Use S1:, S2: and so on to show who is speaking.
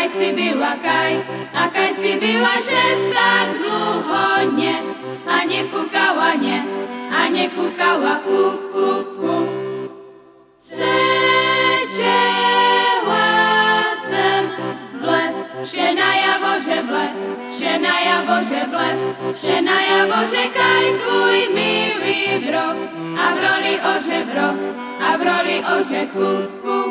S1: akaj si byla, že tak dlho a nekúkala ku. Seděla jsem vle, vše najavo, že kaj tvůj milý vrok a v roli ože ku.